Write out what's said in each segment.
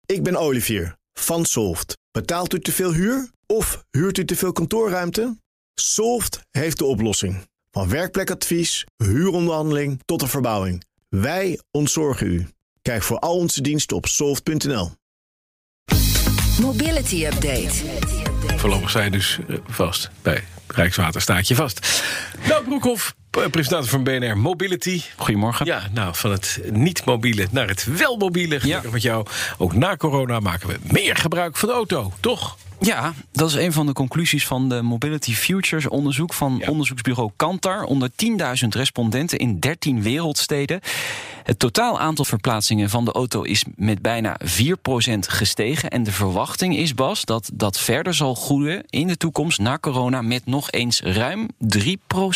Ik ben Olivier van Solft. Betaalt u te veel huur of huurt u te veel kantoorruimte? Solft heeft de oplossing. Van werkplekadvies, huuronderhandeling tot de verbouwing. Wij ontzorgen u. Kijk voor al onze diensten op soft.nl. Mobility Update. Voorlopig zijn dus vast bij Rijkswaterstaat je vast. Nou, Broekhoff, presentator van BNR Mobility. Goedemorgen. Ja, nou, van het niet-mobiele naar het wel-mobiele. Gelukkig met jou. Ook na corona maken we meer gebruik van de auto, toch? Ja, dat is een van de conclusies van de Mobility Futures onderzoek van onderzoeksbureau Kantar onder 10.000 respondenten in 13 wereldsteden. Het totaal aantal verplaatsingen van de auto is met bijna 4% gestegen. En de verwachting is, Bas, dat dat verder zal groeien in de toekomst na corona met nog eens ruim 3%.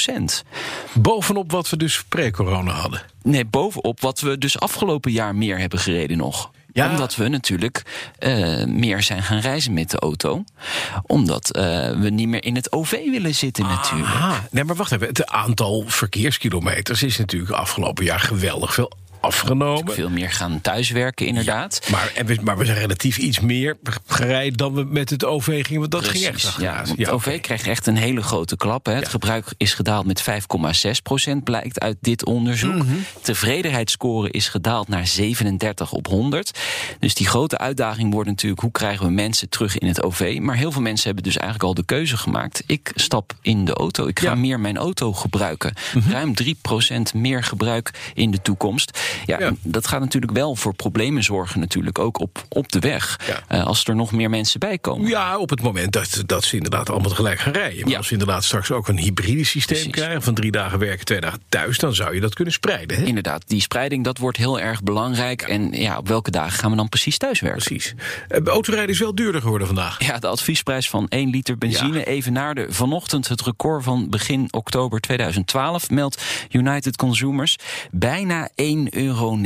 Bovenop wat we dus pre-corona hadden. Nee, bovenop wat we dus afgelopen jaar meer hebben gereden nog. Ja. Omdat we natuurlijk meer zijn gaan reizen met de auto. Omdat we niet meer in het OV willen zitten natuurlijk. Nee, maar wacht even. Het aantal verkeerskilometers is natuurlijk afgelopen jaar geweldig veel afgenomen. Veel meer gaan thuiswerken, inderdaad. Ja, maar we zijn relatief iets meer gereden dan we met het OV gingen. Want dat ging echt achteruit. Ja, het OV kreeg echt een hele grote klap. Hè. Het gebruik is gedaald met 5,6%, blijkt uit dit onderzoek. Mm-hmm. Tevredenheidsscore is gedaald naar 37 op 100. Dus die grote uitdaging wordt natuurlijk, hoe krijgen we mensen terug in het OV? Maar heel veel mensen hebben dus eigenlijk al de keuze gemaakt. Ik stap in de auto. Ik ga meer mijn auto gebruiken. Mm-hmm. Ruim 3% meer gebruik in de toekomst. Ja, dat gaat natuurlijk wel voor problemen zorgen, natuurlijk ook op de weg. Ja. Als er nog meer mensen bij komen. Ja, op het moment dat ze inderdaad allemaal tegelijk gaan rijden. Maar als we inderdaad straks ook een hybride systeem krijgen, van 3 dagen werken, 2 dagen thuis, dan zou je dat kunnen spreiden. Hè? Inderdaad, die spreiding, dat wordt heel erg belangrijk. Ja. En op welke dagen gaan we dan precies thuiswerken? Precies. Autorijden is wel duurder geworden vandaag. Ja, de adviesprijs van 1 liter benzine evenaarde vanochtend het record van begin oktober 2012, meldt United Consumers. Bijna €1,90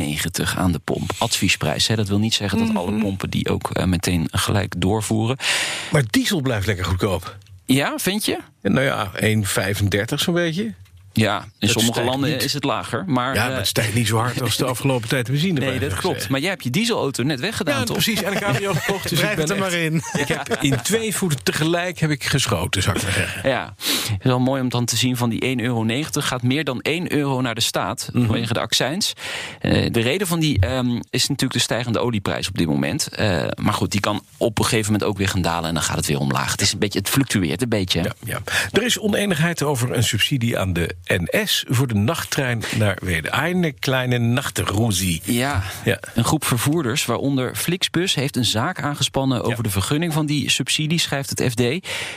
aan de pomp. Adviesprijs, hè. Dat wil niet zeggen dat alle pompen die ook meteen gelijk doorvoeren. Maar diesel blijft lekker goedkoop. Ja, vind je? Nou ja, €1,35 zo'n beetje. Ja, in sommige landen is het lager. Maar het stijgt niet zo hard als de afgelopen tijd de benzine. Nee, dat klopt. Maar jij hebt je dieselauto net weggedaan, toch? Precies. En ik heb je ook gekocht. Dus blijf er maar in. Ik heb in 2 voeten tegelijk heb ik geschoten, zou ik maar zeggen. Ja, het is wel mooi om dan te zien van die €1,90 gaat meer dan €1 naar de staat vanwege de accijns. De reden van die is natuurlijk de stijgende olieprijs op dit moment. Maar goed, die kan op een gegeven moment ook weer gaan dalen en dan gaat het weer omlaag. Het is een beetje, het fluctueert een beetje. Ja. Er is oneenigheid over een subsidie aan de NS voor de nachttrein naar Wenen. Een kleine nachtroezie. Ja, een groep vervoerders, waaronder Flixbus, heeft een zaak aangespannen over de vergunning van die subsidie, schrijft het FD.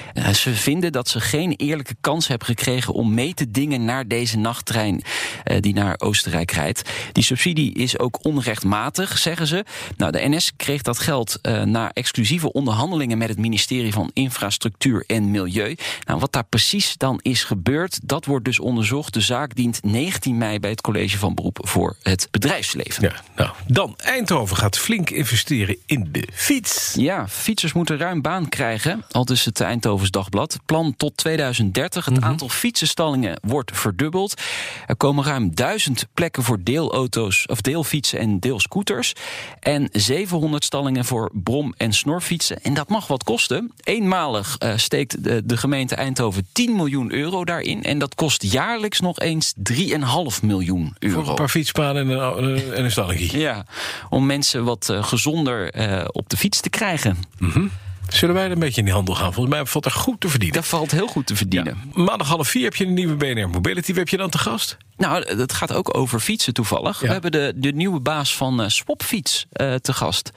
Ze vinden dat ze geen eerlijke kans hebben gekregen om mee te dingen naar deze nachttrein die naar Oostenrijk rijdt. Die subsidie is ook onrechtmatig, zeggen ze. Nou, de NS kreeg dat geld na exclusieve onderhandelingen met het ministerie van Infrastructuur en Milieu. Nou, wat daar precies dan is gebeurd, dat wordt dus onderzocht. De zaak dient 19 mei bij het College van Beroep voor het bedrijfsleven. Ja, nou, dan Eindhoven gaat flink investeren in de fiets. Ja, fietsers moeten ruim baan krijgen, aldus het Eindhovens Dagblad. Plan tot 2030. Het aantal fietsenstallingen wordt verdubbeld. Er komen ruim 1000 plekken voor deelauto's of deelfietsen en deelscooters. En 700 stallingen voor brom- en snorfietsen. En dat mag wat kosten. Eenmalig steekt de gemeente Eindhoven €10 miljoen daarin. En dat kost jaarlijks nog eens €3,5 miljoen. Voor een paar fietspaden en een stalletje. Ja, om mensen wat gezonder op de fiets te krijgen. Zullen wij er een beetje in die handel gaan? Volgens mij valt er goed te verdienen. Dat valt heel goed te verdienen. Ja. Maandag 3:30 heb je een nieuwe BNR Mobility. Wie heb je dan te gast? Nou, dat gaat ook over fietsen toevallig. Ja. We hebben de nieuwe baas van Swapfiets te gast.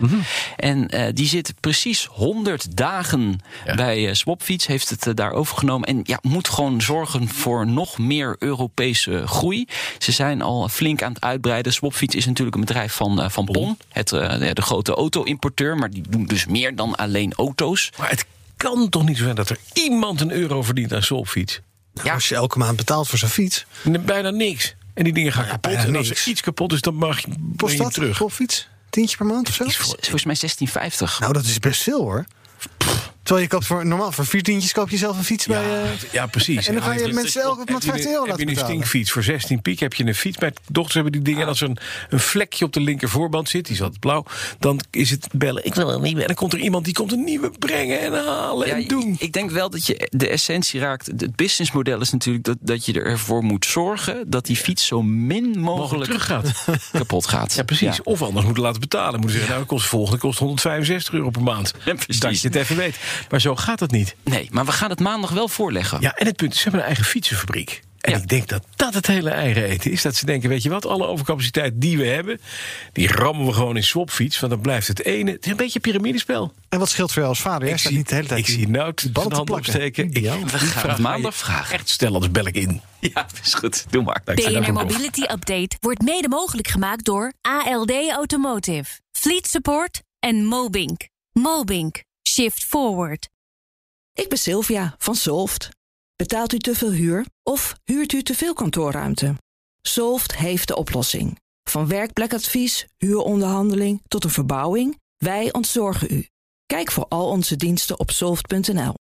En die zit precies 100 dagen bij Swapfiets. Heeft het daar overgenomen. En moet gewoon zorgen voor nog meer Europese groei. Ze zijn al flink aan het uitbreiden. Swapfiets is natuurlijk een bedrijf van PON. De grote auto-importeur. Maar die doen dus meer dan alleen auto's. Maar het kan toch niet zo zijn dat er iemand €1 verdient aan Swapfiets? Ja. Als je elke maand betaalt voor zo'n fiets. Bijna niks. En die dingen gaan kapot. En als er iets kapot is, dan mag je hem terug. Swapfiets? $10 per maand of zo? Volgens mij 16,50. Nou, dat is best veel, hoor. Terwijl je koopt normaal voor 4 tientjes koop je zelf een fiets bij... Ja, precies. En dan ga je mensen elke maand 15 euro laten betalen. Heb je een stinkfiets voor 16 piek, heb je een fiets. Mijn dochters hebben die dingen. En als er een vlekje op de linkervoorband zit, die is altijd blauw, dan is het bellen. Ik wil een nieuwe. En dan komt er iemand die komt een nieuwe brengen en halen en doen. Ik denk wel dat je de essentie raakt. Het businessmodel is natuurlijk dat je ervoor moet zorgen dat die fiets zo min mogelijk teruggaat. Kapot gaat. Ja, precies. Ja. Of anders moeten laten betalen. Moeten zeggen, nou, volgende kost €165 per maand. Ja, dat je het even weet. Maar zo gaat het niet. Nee, maar we gaan het maandag wel voorleggen. Ja, en het punt is, ze hebben een eigen fietsenfabriek. En ik denk dat dat het hele eigen eten is. Dat ze denken, weet je wat, alle overcapaciteit die we hebben, die rammen we gewoon in swapfiets. Want dan blijft het ene. Het is een beetje een piramidespel. En wat scheelt voor jou als vader? Ik zie Nout zijn hand opsteken. We gaan het maandag vragen. Echt stel, anders bel ik in. Ja, is goed. Doe maar. BNR Mobility Update wordt mede mogelijk gemaakt door ALD Automotive, Fleet Support en Mobink. Mobink. Shift Forward. Ik ben Sylvia van Solft. Betaalt u te veel huur of huurt u te veel kantoorruimte? Solft heeft de oplossing. Van werkplekadvies, huuronderhandeling tot een verbouwing, wij ontzorgen u. Kijk voor al onze diensten op solft.nl.